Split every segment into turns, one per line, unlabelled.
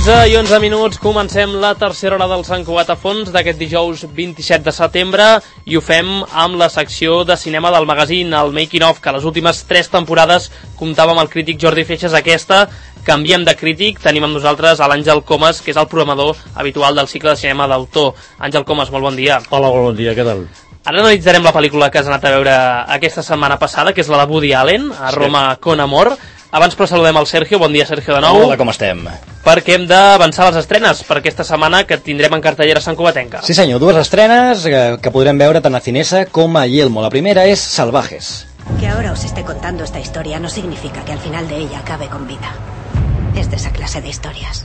12:11, comencem la tercera hora del Sant Cugat a fons d'aquest dijous 27 de setembre i ho fem amb la secció de cinema del magazín, el Making of, que les últimes 3 temporades comptava amb el crític Jordi Feixas. Aquesta canviem de crític, tenim amb nosaltres a l'Àngel Comas, que és el programador habitual del cicle de cinema d'autor. Àngel Comas, molt bon dia.
Hola, bon dia, què tal?
Ara analitzarem la pel·lícula que has anat a veure aquesta setmana passada, que és la de Woody Allen, a Roma con amor. Abans però saludem el Sergio. Bon dia, Sergio, de nou.
Hola, com estem?
Perquè hem d'avançar les estrenes per aquesta setmana que tindrem en cartellera Sant Cugatenca.
Sí senyor, 2 estrenes que podrem veure tant a Cinesa com a Yelmo. La primera és Salvajes.
Que ahora os esté contando esta historia no significa que al final de ella acabe con vida. Es de esa clase de historias.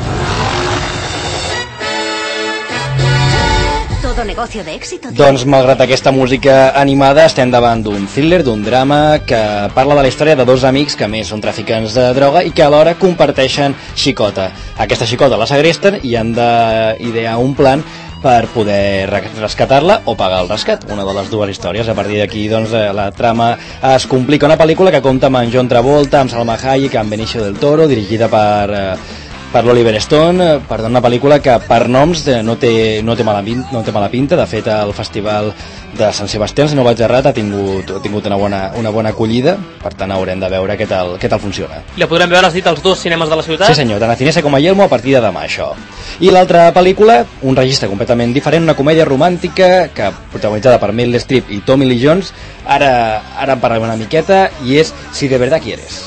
Todo negocio de éxito...
Doncs, malgrat aquesta música animada, estem davant d'un thriller, d'un drama que parla de la història de 2 amics que a més són traficants de droga i que alhora comparteixen xicota. Aquesta xicota la segresten i han d'idear un plan per poder rescatar-la o pagar el rescat, una de les dues històries. A partir d'aquí, doncs, la trama es complica. Una pel·lícula que compta amb en John Travolta, amb Salma Hayek, amb Benicio del Toro, dirigida per l'Oliver Stone. Per tant, una pel·lícula que per noms no té mala pinta. De fet, el Festival de Sant Sebastià, si no vaig errat, ha tingut una bona acollida. Per tant, haurem de veure què tal funciona.
I la podrem veure, has dit, als 2 cinemes de la ciutat?
Sí senyor, tant a Cinesa com a Yelmo a partir de demà, això. I l'altra pel·lícula, un registre completament diferent, una comèdia romàntica que protagonitzada per Meryl Streep i Tommy Lee Jones. Ara en parlem una miqueta, i és Si de verdad quieres.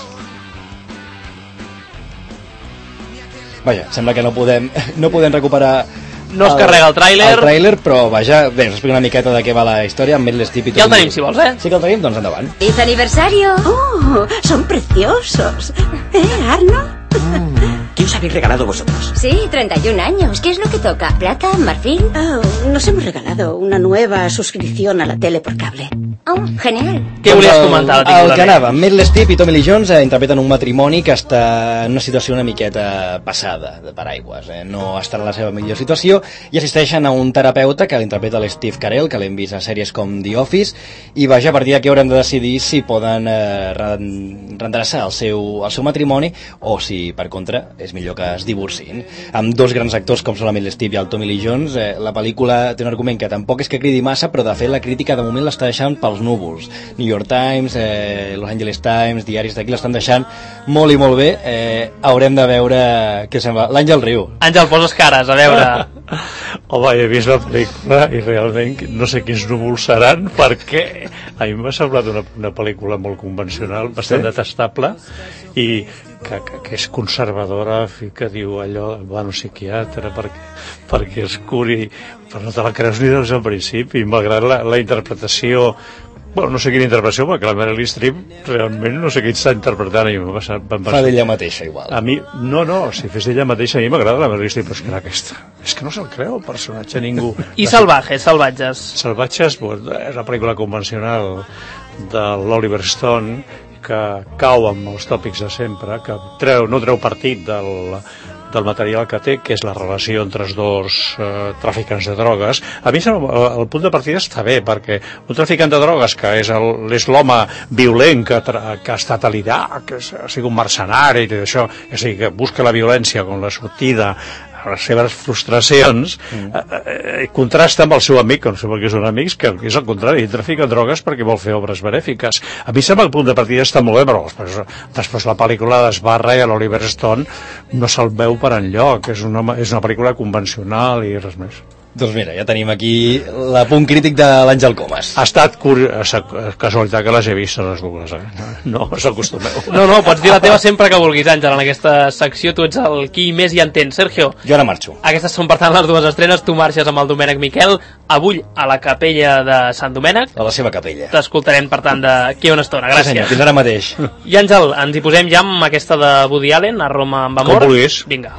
Vaja, sembla que no podem recuperar...
No es carrega el tràiler.
El tràiler, però vaja, bé, us explico una miqueta de què va la història amb Meryl Streep i
Ja el tenim, si vols,
Sí que el tenim, doncs endavant.
¡Feliz aniversario! ¡Oh, son preciosos! Arno?
¿Qué os habéis regalado vosotros?
Sí, 31 años. ¿Qué es lo que toca? ¿Plata? ¿Marfil?
Oh, nos hemos regalado una nueva suscripción a la tele por cable.
Oh, genial.
Què volies comentar?
El que anava, Meryl Streep i Tommy Lee Jones interpreten un matrimoni que està en una situació una miqueta passada de paraigües, no està en la seva millor situació, i assisteixen a un terapeuta que l'interpreta l'Steve Carell, que l'hem vist a sèries com The Office, i vaja, a partir d'aquí haurem de decidir si poden redreçar el seu matrimoni o si, per contra, és millor que es divorciïn. Amb 2 grans actors com són la Meryl Streep i el Tommy Lee Jones, la pel·lícula té un argument que tampoc és que cridi massa, però de fet la crítica de moment l'està deixant pels núvols. New York Times, Los Angeles Times, diaris d'aquí l'estan deixant molt i molt bé. Haurem de veure què sembla. L'Àngel riu.
Àngel, poses cares, a veure.
Home, he vist la pel·lícula i realment no sé quins núvols seran, perquè a mi m'ha semblat una pel·lícula molt convencional, bastant detestable, i que és conservadora, que diu allò, va un psiquiatre perquè es curi, però no te la creus ni des del principi, malgrat la interpretació. Bueno, no sé quina interpretació, perquè la Meryl Streep realment no sé què està interpretant.
Fa d'ella mateixa, igual.
A mi, no, si fes d'ella mateixa, a mi m'agrada la Meryl Streep, però és que era aquesta. És que no se'l creu, el personatge, ningú.
I Salvatges?
Salvatges, és la pel·lícula convencional de l'Oliver Stone, que cau amb els tòpics de sempre, que no treu partit del material que té, que és la relació entre els 2 traficants de drogues. A mi el punt de partida està bé, perquè un traficant de drogues que és l'home violent que ha estat a l'Iraq, que ha sigut un mercenari i això, és a dir, que busca la violència com la sortida a les seves frustracions, contrasta amb el seu amic, que no sé per què són amics, que és el contrari, trafica drogues perquè vol fer obres benèfiques. A mi sembla que el punt de partida està molt bé, però després la pel·lícula d'esbarra i a l'Oliver Stone no se'l veu per enlloc, és una pel·lícula convencional i res més.
Doncs mira, ja tenim aquí l'apunt crític de l'Àngel Comas.
Ha estat casualitat que les he vist les dues, no us acostumeu.
No, pots dir la teva sempre que vulguis, Àngel, en aquesta secció tu ets el qui més hi entén. Sergio,
jo ara marxo.
Aquestes són per tant les 2 estrenes, tu marxes amb el Domènec Miquel, avui a la capella de Sant Domènec.
A la seva capella.
T'escoltarem per tant d'aquí a una estona, gràcies.
Sí senyor, fins ara mateix.
I Àngel, ens hi posem ja amb aquesta de Woody Allen, a Roma amb amor.
Com vulguis.
Vinga.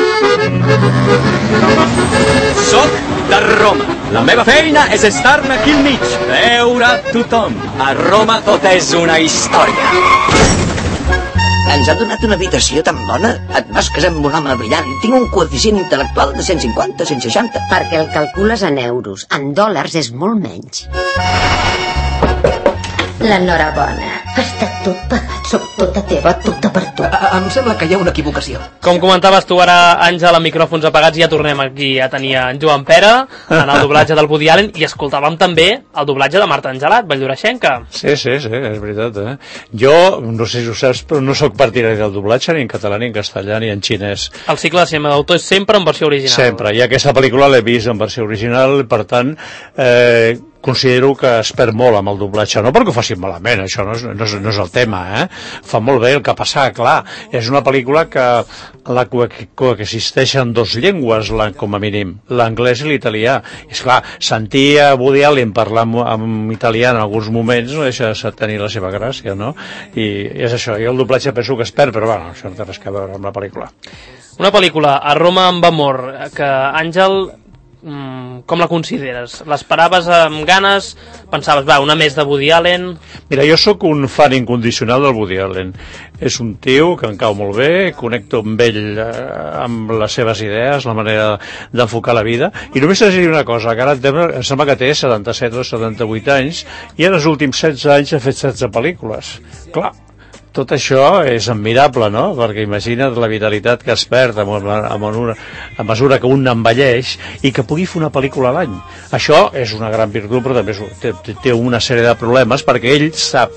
Soc de Roma. La meva feina és estar-me aquí al mig, veure tothom. A Roma tot és una història. Ens ha donat una habitació tan bona. Et vas casar amb un home brillant. Tinc un coeficient intel·lectual de 150, 160.
Perquè el calcules en euros. En dòlars és molt menys.
L'enhorabona. Està tot pagat, soc tota teva, tota per tu.
Em sembla que hi ha una equivocació.
Com comentaves tu ara, Àngel, amb micròfons apagats, ja tornem aquí a tenir en Joan Pere, en el doblatge del Woody Allen, i escoltàvem també el doblatge de Marta Angelat, Valldoreixenca.
Sí, és veritat, Jo, no sé si ho saps, però no sóc partidari del doblatge ni en català, ni en castellà, ni en xinès.
El cicle de cinema d'autor és sempre en versió original.
Sempre, i aquesta pel·lícula l'he vist en versió original, per tant, considero que es perd molt amb el doblatge, no perquè ho facin malament, això no és el tema, fa molt bé el que passa, clar, és una pel·lícula que la coexisteixen dos llengües, com a mínim, l'anglès i l'italià. És clar, sentir a Woody Allen parlar en italià en alguns moments no deixa de tenir la seva gràcia, no? I és això, i el doblatge penso que es perd, però bueno, això no té res a veure amb la pel·lícula.
Una pel·lícula, A Roma amb amor, que Àngel, com la consideres? L'esperaves amb ganes? Pensaves, una més de Woody Allen?
Mira, jo sóc un fan incondicional del Woody Allen. És un tio que em cau molt bé, connecto amb ell amb les seves idees, la manera d'enfocar la vida, i només t'he de dir una cosa, que ara em sembla que té 77 o 78 anys, i en els últims 16 anys ha fet 16 pel·lícules. Clar, tot això és admirable, no? Perquè imagina't la vitalitat que es perd a mesura que un envelleix i que pugui fer una pel·lícula a l'any. Això és una gran virtut, però també té una sèrie de problemes, perquè ell sap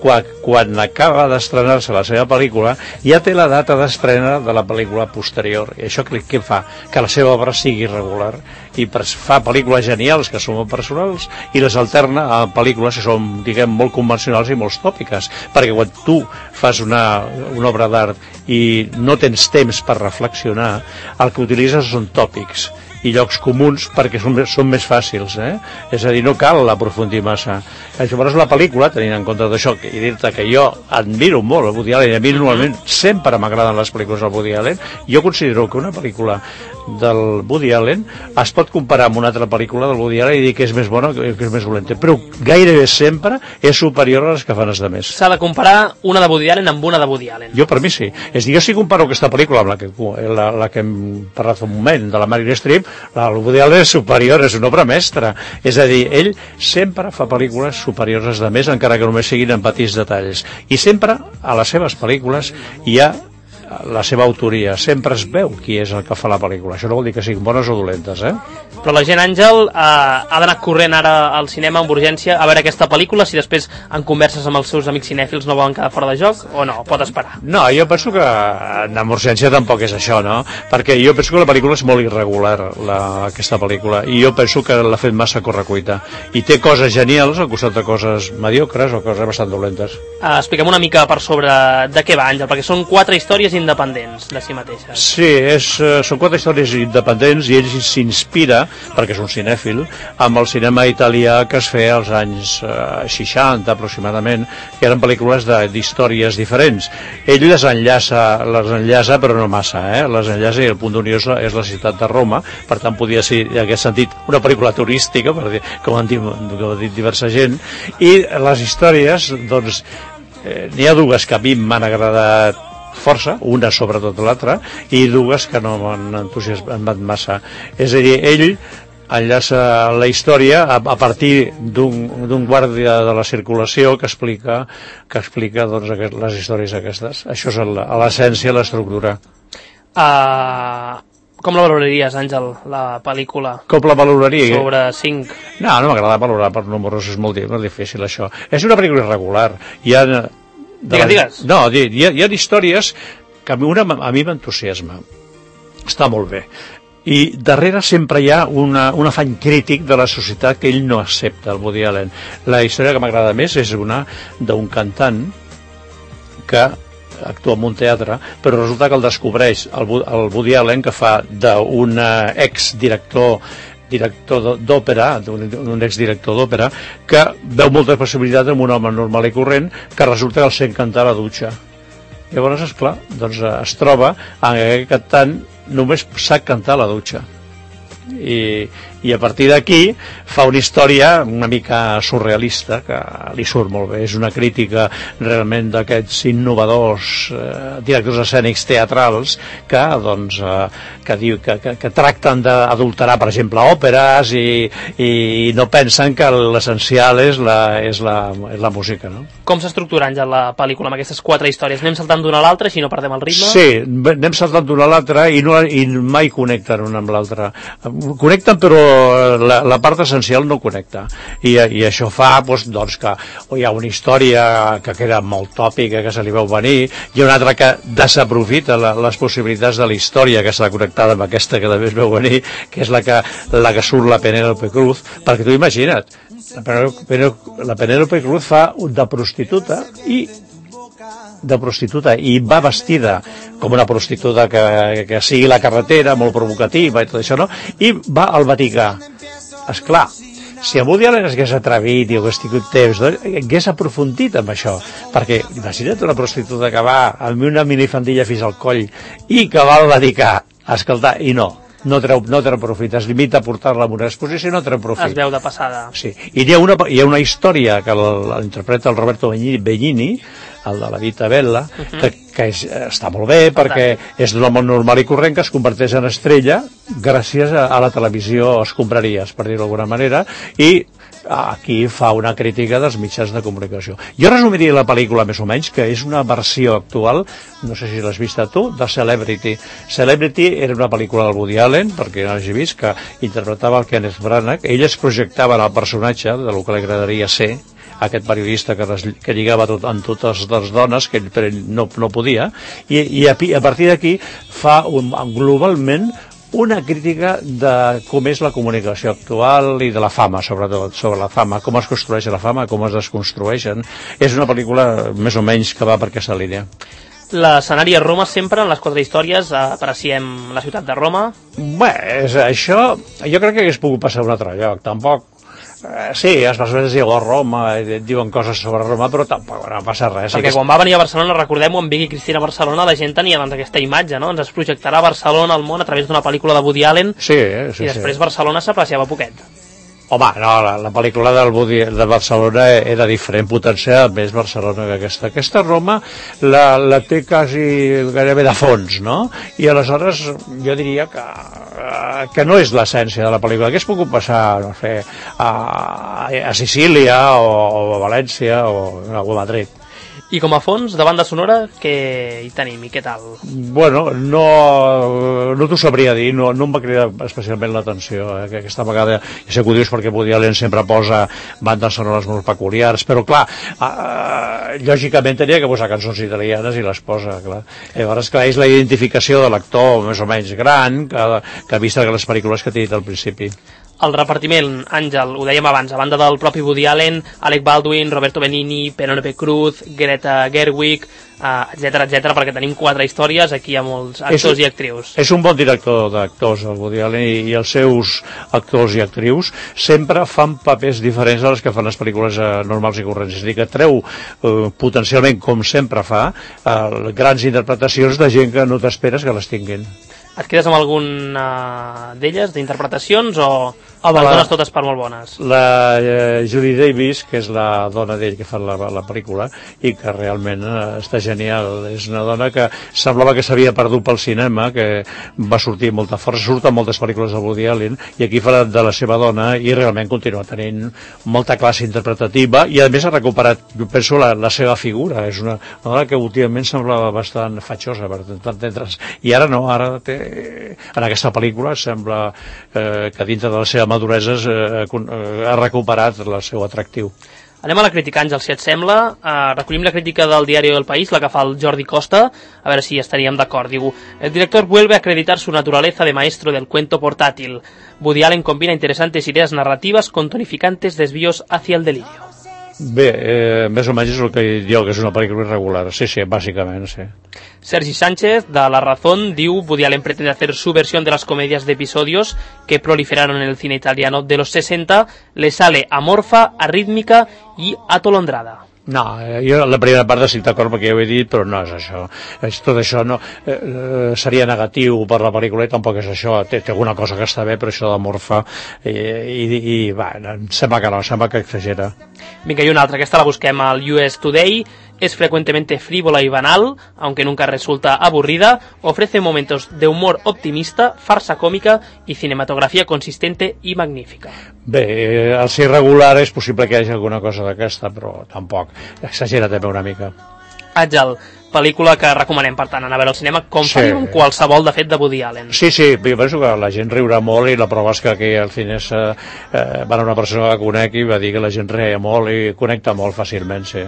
quan acaba d'estrenar-se la seva pel·lícula ja té la data d'estrena de la pel·lícula posterior, i això què fa? Que la seva obra sigui regular, i fa pel·lícules genials que són molt personals i les alterna a pel·lícules que són, diguem, molt convencionals i molt tòpiques, perquè quan tu fas una obra d'art i no tens temps per reflexionar, el que utilitzes són tòpics i llocs comuns perquè són més fàcils, és a dir, no cal aprofundir massa. Llavors la pel·lícula, tenint en compte d'això, i dir-te que jo admiro molt el Woody Allen, i a mi normalment sempre m'agraden les pel·lícules del Woody Allen, jo considero que una pel·lícula del Woody Allen es pot comparar amb una altra pel·lícula del Woody Allen i dir que és més bona o que és més dolenta, però gairebé sempre és superior a les que fan els altres.
S'ha de comparar una de Woody Allen amb una de Woody Allen.
Jo, per mi sí. És a dir, jo si comparo aquesta pel·lícula amb la que hem parlat fa un moment, de la Meryl Streep, el Woody Allen és superior, és una obra mestra. És a dir, ell sempre fa pel·lícules superiors als altres, encara que només siguin en petits detalls. I sempre a les seves pel·lícules hi ha la seva autoria, sempre es veu qui és el que fa la pel·lícula. Això no vol dir que siguin bones o dolentes,
Però la gent, Àngel, ha d'anar corrent ara al cinema amb urgència a veure aquesta pel·lícula, si després en converses amb els seus amics cinèfils no volen quedar fora de joc, o no, pot esperar?
No, jo penso que anar amb urgència tampoc és això, no? Perquè jo penso que la pel·lícula és molt irregular, aquesta pel·lícula, i jo penso que l'ha fet massa correcuita, i té coses genials al costat de coses mediocres o coses bastant dolentes.
Expliquem una mica per sobre de què va, Àngel, perquè són 4 històries independents de si mateixes.
Sí, són 4 històries independents i ell s'inspira, perquè és un cinèfil, amb el cinema italià que es feia als anys 60 aproximadament, que eren pel·lícules d'històries diferents. Ell les enllaça però no massa, les enllaça, i el punt d'unió és la ciutat de Roma, per tant podia ser, en aquest sentit, una pel·lícula turística, com ha dit diversa gent, i les històries, doncs, n'hi ha dues que a mi m'han agradat força, una sobretot l'altra, i dues que no m'han entusiasmat massa. És a dir, ell enllaça la història a partir d'un guàrdia de la circulació que explica doncs, les històries aquestes. Això és l'essència, l'estructura.
Com la valoraries, Àngel, la pel·lícula?
Com la valoraria?
Sobre 5?
No m'agrada valorar per números, és molt difícil això. És una pel·lícula irregular.
Digues.
No, hi ha històries que a mi m'entusiasma. Està molt bé. I darrere sempre hi ha un afany crític de la societat que ell no accepta, el Woody Allen. La història que m'agrada més és una d'un cantant que actua en un teatre, però resulta que el descobreix el Woody Allen, que fa d'un exdirector d'òpera, d'un exdirector d'òpera, que veu moltes possibilitats amb un home normal i corrent, que resulta que el sent cantar a la dutxa. Llavors, esclar, doncs es troba que aquest cantant només sap cantar a la dutxa. I I a partir d'aquí fa una història una mica surrealista, que li surt molt bé. És una crítica realment d'aquests innovadors directors escènics teatrals que, doncs, que tracten d'adulterar, per exemple, òperes i no pensen que l'essencial és la música, no?
Com s'estructura, Àngel, la pel·lícula amb aquestes 4 històries? Anem saltant d'una a l'altra, així no perdem el ritme?
Sí, anem saltant d'una a l'altra i mai connecten una amb l'altra. Connecten, però la part essencial no connecta. I això fa doncs, que hi ha una història que queda molt tòpica, que se li veu venir, hi ha una altra que desaprofita les possibilitats de la història, que està connectada amb aquesta que també es veu venir, que és la que surt la Penélope Cruz, perquè tu imagina't, la Penélope Cruz fa de prostituta i va vestida com una prostituta que sigui la carretera, molt provocativa i tot això, no? I va al Vaticà. Esclar, si a Woody Allen hagués atrevit i hagués tingut temps, hagués aprofundit amb això, perquè imagina't una prostituta que va amb una minifaldilla fins al coll i que va al Vaticà a escoltar, i no treu profit, es limita a portar-la en una exposició i no treu profit.
Es veu de passada.
Sí, i hi ha una història que l'interpreta el Roberto Benigni, el de la Vita Bella, que està molt bé perquè és d'un home normal i corrent que es converteix en estrella gràcies a la televisió escombraries, per dir-ho d'alguna manera, i aquí fa una crítica dels mitjans de comunicació. Jo resumiria la pel·lícula més o menys, que és una versió actual, no sé si l'has vist tu, de Celebrity. Celebrity era una pel·lícula del Woody Allen, perquè no l'hagi vist, que interpretava el Kenneth Branagh. Ell es projectava en el personatge del que li agradaria ser, aquest periodista que lligava amb totes les dones, que ell no podia, i a partir d'aquí fa globalment una crítica de com és la comunicació actual i de la fama, sobretot, sobre la fama, com es construeix la fama, com es desconstrueixen. És una pel·lícula més o menys que va per aquesta línia.
L'escenari a Roma, sempre en les 4 històries apreciem la ciutat de Roma.
Bé, això jo crec que hagués pogut passar a un altre lloc, tampoc. Sí, les persones diuen Roma, diuen coses sobre Roma, però tampoc no passa res.
Perquè quan va venir a Barcelona, recordem-ho, amb Vicky Cristina a Barcelona, la gent tenia doncs, aquesta imatge, no? Ens es projectarà Barcelona al món a través d'una pel·lícula de Woody Allen, i després Barcelona s'apreciava poquet.
Home, no, la pel·lícula de Barcelona era diferent, potenciava més Barcelona que aquesta. Aquesta Roma la té gairebé de fons, no? I aleshores jo diria que no és l'essència de la pel·lícula. Hauria pogut passar, no sé, a Sicília o a València o a Madrid.
I com a fons, de banda sonora, què hi tenim i què tal?
Bueno, no t'ho sabria dir, no em va cridar especialment l'atenció, que aquesta vegada, ja sé que ho dius perquè Woody Allen sempre posa bandes sonores molt peculiars, però clar, lògicament tenia que posar cançons italianes i les posa, clar. Llavors, clar, és la identificació de l'actor més o menys gran que ha vist les pel·lícules que t'he dit al principi.
El repartiment, Àngel, ho dèiem abans, a banda del propi Woody Allen, Alec Baldwin, Roberto Benigni, Penélope Cruz, Greta Gerwig, etc, perquè tenim 4 històries, aquí hi ha molts actors i actrius.
És un bon director d'actors, el Woody Allen, i els seus actors i actrius sempre fan papers diferents a les que fan les pel·lícules normals i corrents. És a dir, que treu potencialment, com sempre fa, grans interpretacions de gent que no t'esperes que les tinguin.
Et quedes amb alguna d'elles, d'interpretacions, o les dones totes per molt bones?
La Judy Davis, que és la dona d'ell que fa la pel·lícula, i que realment està genial. És una dona que semblava que s'havia perdut pel cinema, que va sortir amb molta força, surt en moltes pel·lícules de Woody Allen, i aquí fa de la seva dona, i realment continua tenint molta classe interpretativa, i a més ha recuperat, penso, la seva figura. És una dona que últimament semblava bastant fatxosa, per entendre's, i ara no, ara té en aquesta pel·lícula sembla que dintre de la seva maduresa ha recuperat el seu atractiu.
Anem a la crítica, Àngel, si et sembla. Recollim la crítica del diari El País, la que fa el Jordi Costa, a veure si estaríem d'acord. Diu: el director vuelve a acreditar su naturaleza de maestro del cuento portátil. Woody Allen combina interesantes ideas narrativas con tonificantes desvíos hacia el delirio.
Bé, més o menys és el que diu, que és una pel·lícula irregular. Sí, bàsicament, sí.
Sergi Sánchez, de La Razón, diu: Woody Allen pretende hacer su versión de las comedias de episodios que proliferaron en el cine italiano de los 60, le sale amorfa, arrítmica y atolondrada.
No, jo la primera part estic d'acord perquè ja ho he dit, però no és això. Tot això no, seria negatiu per la pel·lícula i tampoc és això. Té alguna cosa que està bé, però això de morfa i em sembla que no, sembla que exagera.
Vinga, i una altra, aquesta la busquem al US Today. Es frecuentemente frívola y banal, aunque nunca resulta aburrida, ofrece momentos de humor optimista, farsa cómica y cinematografía consistente y magnífica.
Bé, al ser irregular és possible que hi hagi alguna cosa d'aquesta, però tampoc. Exagera també una mica.
Àngel, pel·lícula que recomanem, per tant, anar a veure al cinema, com sí. Faríem qualsevol, de fet, de Woody Allen.
Sí, jo penso que la gent riurà molt i la prova és que aquí al cine va anar una persona que conec i va dir que la gent reia molt i connecta molt fàcilment, sí.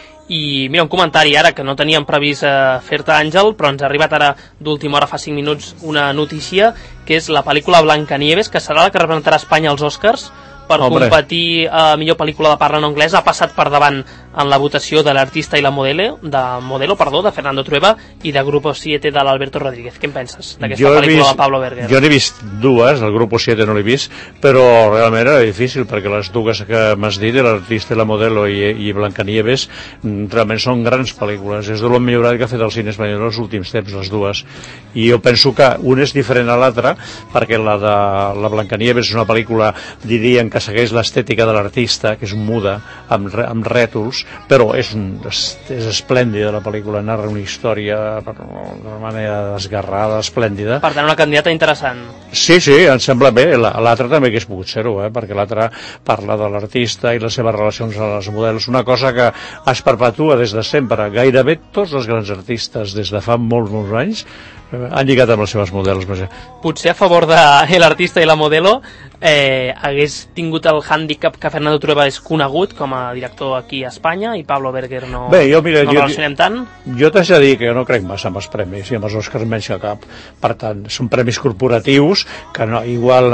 I mira, un comentari ara que no teníem previst fer-te, Àngel, però ens ha arribat ara d'última hora, fa 5 minuts, una notícia, que és la pel·lícula Blancanieves, que serà la que representarà Espanya als Oscars per competir a millor pel·lícula de parla no anglesa. Ha passat per davant en la votació de l'artista i la modelo, de Fernando Trueba, i de Grupo 7 de l'Alberto Rodríguez. Què en penses d'aquesta pel·lícula de Pablo Berger?
Jo n'he vist dues, el Grupo 7 no l'he vist, però realment era difícil, perquè les dues que m'has dit, l'artista i la modelo i Blancanieves, realment són grans pel·lícules. És de lo millorat que ha fet el cine espanyol els últims temps, les dues. I jo penso que una és diferent a l'altra, perquè la de la Blancanieves és una pel·lícula, diríem, que segueix l'estètica de l'artista, que és muda, amb rètols, però és esplèndida la pel·lícula, narra una història d'una manera desgarrada, esplèndida.
Per tant, una candidata interessant.
Sí, em sembla bé. L'altra també hagués pogut ser-ho, perquè l'altra parla de l'artista i les seves relacions amb els models, una cosa que es perpetua des de sempre. Gairebé tots els grans artistes des de fa molts anys han lligat amb els seus models.
Potser a favor de l'artista i la modelo hagués tingut el hàndicap que Fernando Trueba és conegut com a director aquí a Espanya i Pablo Berger no relacionem tant.
Jo t'haig de dir que jo no crec massa en els premis i amb els Oscars menys que cap. Per tant, són premis corporatius que no, igual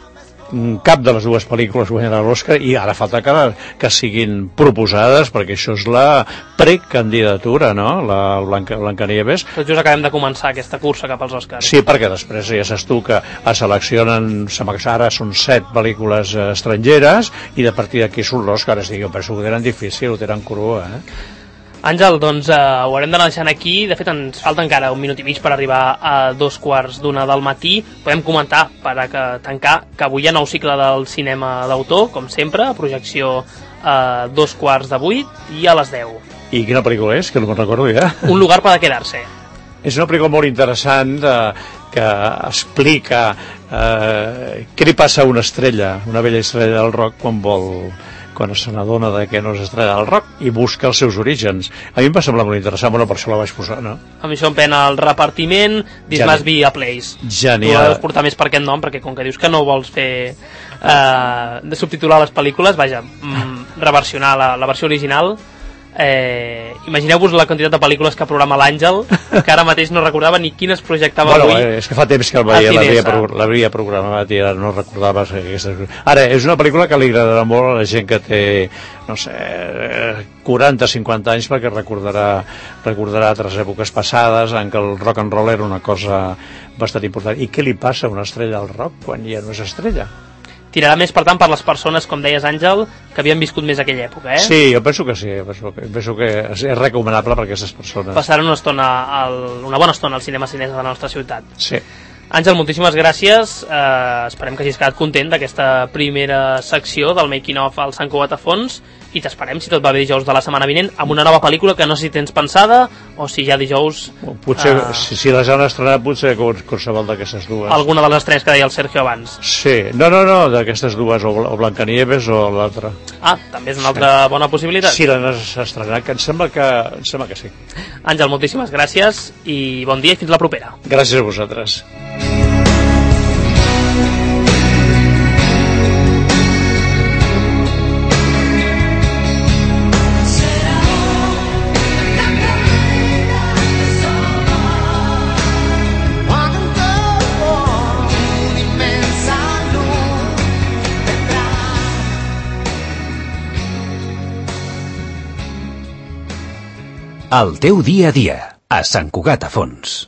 cap de les dues pel·lícules guanyarà l'Oscar i ara falta que siguin proposades, perquè això és la precandidatura, no? La Blancanieves.
Tot just acabem de començar aquesta cursa cap als Oscars.
Sí, perquè després ja saps tu que es seleccionen, ara són 7 pel·lícules estrangeres i de partir d'aquí surt l'Oscar. Jo penso que ho tenen difícil, ho tenen cru,
Àngel, doncs ho haurem d'anar deixant aquí. De fet, ens falta encara 1 minut i mig per arribar a 2:45 del matí. Podem comentar, per tancar, que avui hi ha nou cicle del cinema d'autor, com sempre, projecció a 7:15 i a les 10.
I quina pel·lícula és? Que no me'n recordo ja.
Un lugar para quedarse.
És una pel·lícula molt interessant que explica què li passa a una estrella, una vella estrella del rock, quan se n'adona que no és estrella del rock i busca els seus orígens. A mi em va semblar molt interessant, per això la vaig posar, no?
A mi això em pena el repartiment, This Must Be a Place.
Genial.
Tu la deus portar més per aquest nom, perquè com que dius que no vols fer de subtitular les pel·lícules, reversionar la versió original. Imagineu-vos la quantitat de pel·lícules que programa l'Àngel, que ara mateix no recordava ni quines projectava avui.
És que fa temps que l'havia programat i ara no recordava ara, és una pel·lícula que li agradarà molt a la gent que té, no sé, 40-50 anys, perquè recordarà altres èpoques passades en què el rock and roll era una cosa bastant important. I què li passa a una estrella del rock quan ja no és estrella?
Tirarà més, per tant, per les persones, com deies, Àngel, que havien viscut més aquella època,
Sí, jo penso que sí, penso que és recomanable per a aquestes persones.
Passaran una bona estona al cinema cinès de la nostra ciutat.
Sí.
Àngel, moltíssimes gràcies, esperem que hagis quedat content d'aquesta primera secció del Making of al Sant Cugat a Fons, i t'esperem, si tot va bé, dijous de la setmana vinent, amb una nova pel·lícula que no sé si tens pensada o si ja dijous...
Potser, si les han estrenat, potser qualsevol d'aquestes dues.
Alguna de les estrenes que deia el Sergio abans.
Sí, no, d'aquestes dues, o Blancanieves o l'altra.
També és una altra bona possibilitat.
Si l'han estrenat, que em sembla que sí.
Àngel, moltíssimes gràcies i bon dia i fins la propera.
Gràcies a vosaltres.
El teu dia a dia, a Sant Cugat a Fons.